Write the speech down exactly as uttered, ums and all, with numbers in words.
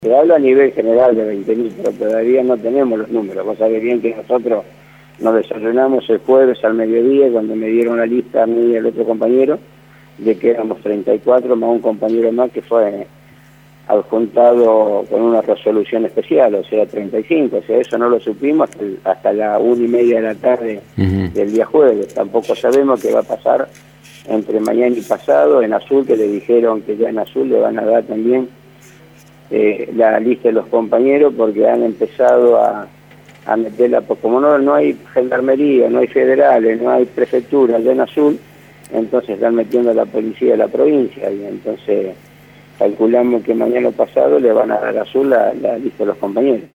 Se habla a nivel general de veinte mil, pero todavía no tenemos los números. Vos sabés bien que nosotros nos desayunamos el jueves al mediodía, cuando me dieron la lista a mí y al otro compañero, de que éramos treinta y cuatro más un compañero más que fue adjuntado con una resolución especial, o sea, treinta y cinco. O sea, eso no lo supimos hasta, hasta la una y media de la tarde uh-huh. del día jueves. Tampoco sabemos qué va a pasar entre mañana y pasado en Azul, que le dijeron que ya en Azul le van a dar también Eh, la lista de los compañeros, porque han empezado a, a meterla, pues como no, no hay gendarmería, no hay federales, no hay prefectura allá en Azul, entonces están metiendo a la policía de la provincia, y entonces calculamos que mañana pasado le van a dar a Azul la, la lista de los compañeros.